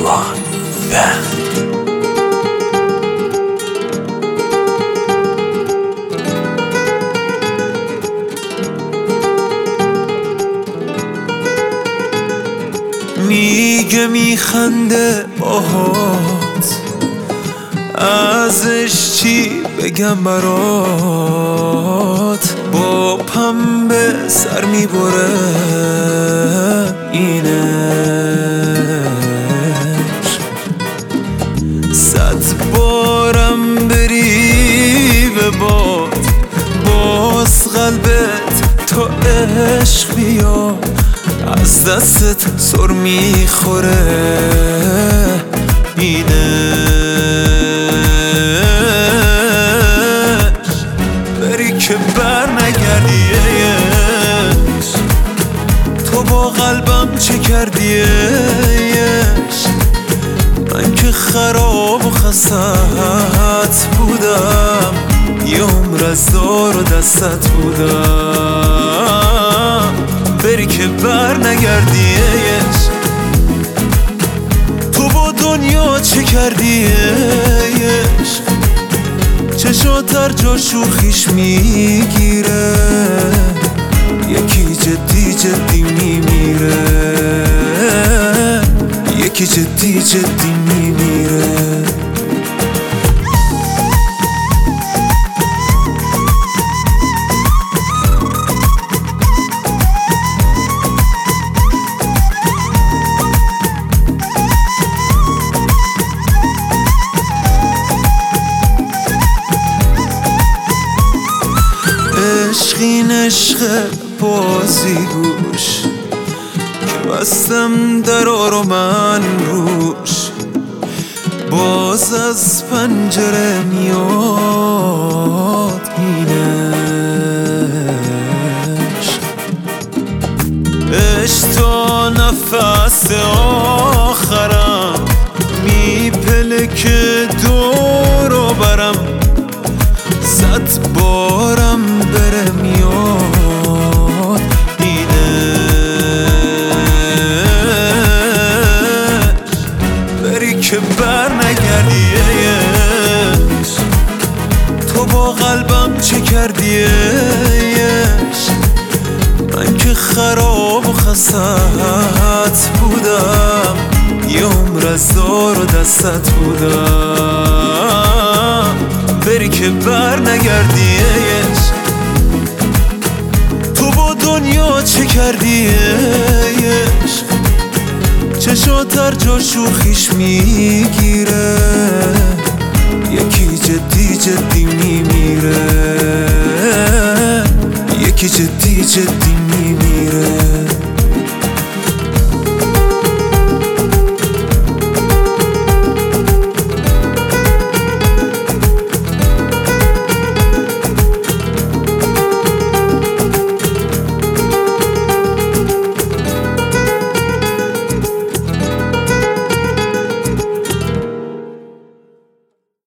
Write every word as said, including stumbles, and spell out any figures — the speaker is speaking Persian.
One Band. میگه میخنده باهات، ازش چی بگم برات؟ با پنبه سر میبره اینش، صد بارم بری به باد باز قلبت تا عشق بیاد، از دستت سر میخوره اینش. بری که بر نگردیش، تو با قلبم چه کردیش؟ من که خراب و خستت بودم، یه عمر از دار و دستت بودم. بری که بر نگردیش، تو با دنیا چه کردیش؟ چشات هر جا شوخیش میگیره، یکی جدی جدی میمیره، یکی جدی جدی میمیره. عشقین عشق بازی گوش که بستم درا رو من روش، باز از پنجره میاد اینش. عشق تا نفس آخرم میپلکه دور و برم، صد بارم بره میاد اینش. بری که بر نگردیش، تو با قلبم چه کردیش؟ من که خراب و خستت بودم، یه عمر از دار و دستت بودم. بری که بر نگردیش، تو با دنیا چه کردیش؟ چشات هر جا شوخیش میگیره، یکی جدی جدی میمیره، یکی جدی جدی میمیره.